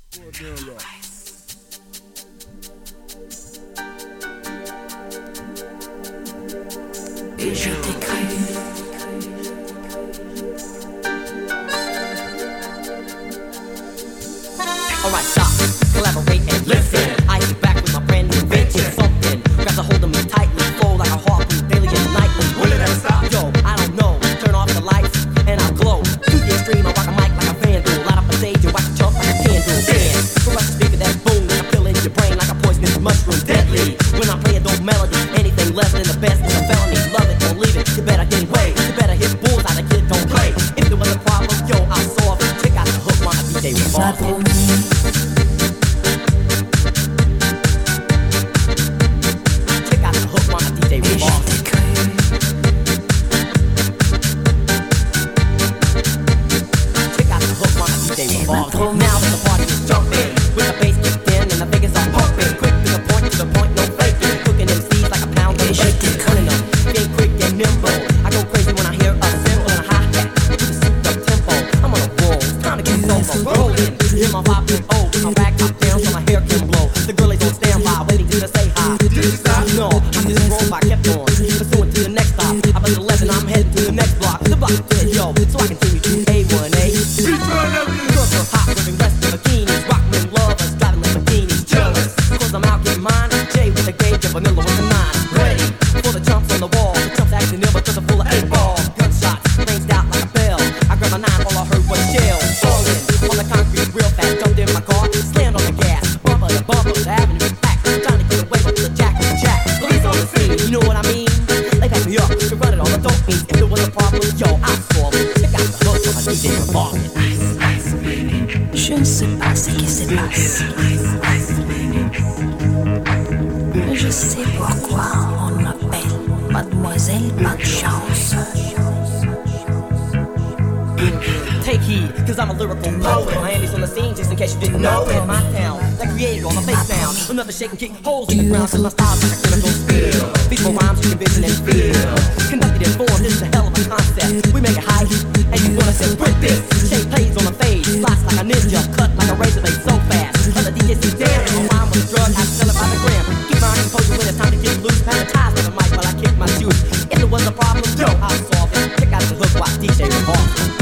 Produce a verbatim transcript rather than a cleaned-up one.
Et je t'ai cru. Alright, stop, collaborate and listen. I hit back with my brand new invention. Something grabs a hold of me tightly, flow like a harpoon daily and nightly. Will it ever stop? Yo, I don't know. Turn off the lights and I'll glow. To the extreme, I rock a mic like a vandal. Light up a stage and wax a jump like a candle. Dance, crush the speaker that boom, like a pill in your brain like a poisonous mushroom. Deadly. When I play a dope melody, anything less than the best is a felony. Love it or leave it. You better get away. You better hit bulls out. The kid don't play. If there was a problem, yo, I'll solve it. Check out the hook while my D J revolves it. Now that the party is jumping, with the bass kicked in and the figures are pumping, quick to the point, to the point, no faking, cooking M Cs like a pound of bacon, turning them, being quick and nimble. I go crazy when I hear a cymbal and a hi-hat with a souped up tempo. I'm on a roll, it's time to get solo, rolling. Hear my five point oh, my rag top down so my hair can blow. The girlies on standby, waiting to say hi. Did you stop? No, I just rolled by, kept on, pursuing to the next stop. I was eleven, I'm heading to the next block. The block is dead, yo, so I continue to A one A. Hot living rest in bikinis, rockmen lovers, driving Lamborghinis, jealous, cause I'm out getting mine. Jay with a gauge and vanilla with a nine. Ready for the jumps on the wall. The jumps acting ill because I'm full of eight ball. Gunshots, ranged out like a bell. I grabbed my nine, all I heard was shells. Falling on the concrete real fast, jumped in my car, slammed on the gas. Bumper to bumper, the avenue is packed. Trying to get away with the jack and jack. Police on the scene, you know what I mean? They pack me up, to run it on the dope beats. If there was a problem, yo, I'll solve it. Check out the hook of my D J revolving. Je ne sais pas ce qui se passe. Je sais pourquoi on m'appelle Mademoiselle Pas de Chance. Take heed, cause I'm a lyrical poet. Miami's on the scene, just in case you didn't know it. My town, that created all the bass sound. Another shake and kick holes in the ground till my style's like a chemical spill. Peaceful rhymes you can vision and feel. Conducted in form, this is a hell of a concept. We make it high heat, and you wanna say, with this. Shape plays on the fade, slice like a ninja, cut like a razor blade so fast. Other D Js see damn, and my rhyme with a drug, I sell it by the gram. Keep my composure when it's time to get loose. Hypnotize with the mic while I kick my shoes. If there was a problem, yo, I'll solve it. Check out the hook while D J revolves.